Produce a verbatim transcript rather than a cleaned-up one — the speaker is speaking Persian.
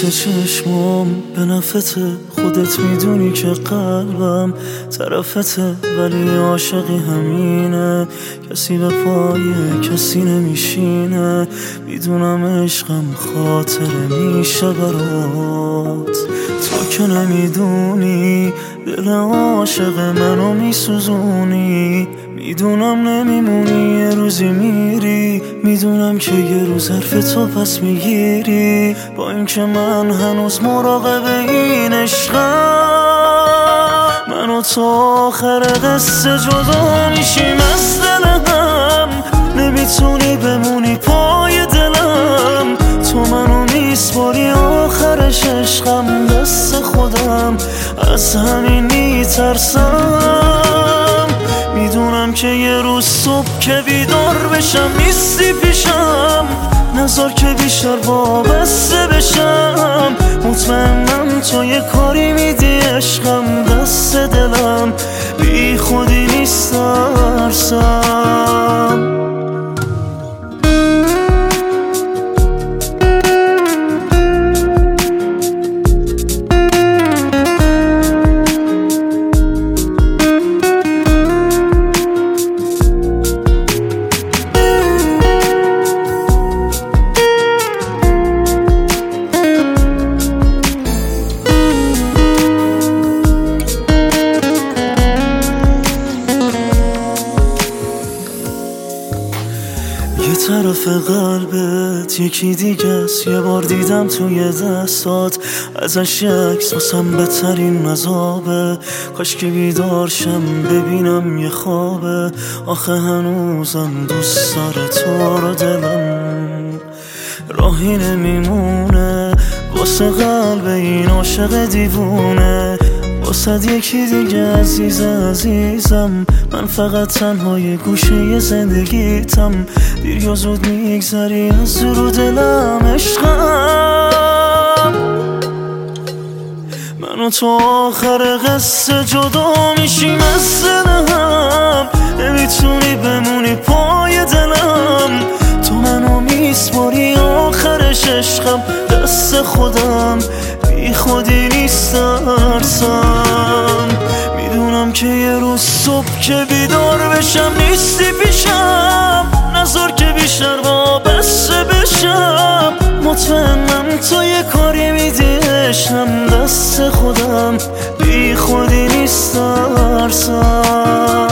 نوریت چشمام به نفته، خودت میدونی که قلبم طرفته، ولی عاشقی همینه، کسی به پای کسی نمیشینه. میدونم عشقم خاطره میشه برات، تو که نمیدونی دل عاشق منو میسوزونی. میدونم نمیمونی یه روزی میری، میدونم که یه روز حرف تو پس میگیری. با اینکه من هنوز مراقب این عشقم، من و تو آخر قصه جدا میشیم از دل هم. نمیتونی بمونی پای دلم، تو منو میسپاری آخرش عشقم دست خودم، از همین میترسم. میدونم که یه روز صبح که بیدار بشم نیستی پیشم، نذار که بیشتر وابسته بشم. مطمئنم تو یه کاری میدی عشقم دست دلم، بی خودی نیست ترسم. یه طرف قلبت یکی دیگه است، یه بار دیدم توی دستات ازش عکس، واسم بهترین عذابه. کاش که بیدار شم ببینم یه خوابه، آخه هنوزم دوست داره تو رو دلم. راهی نمیمونه واسه قلب این عاشق دیوونه، واسه یکی دیگه عزیز عزیزم. من فقط تنهای گوشه زندگیتم، دیر یا زود میگذری از رو دلم عشقم. من و تو آخر قصه جدا میشیم از دلم، نمیتونی بمونی پای دلم، تو منو میسپاری آخرش عشقم دست خودم، بی خودی نیست ترسم. میدونم که یه روز صبح که بیدار بشم نیستی پیشم، نذار که بیشتر وابسته بشم. مطمئنم تو یه کاری میدی عشقم دست خودم، بی خودی نیست ترسم.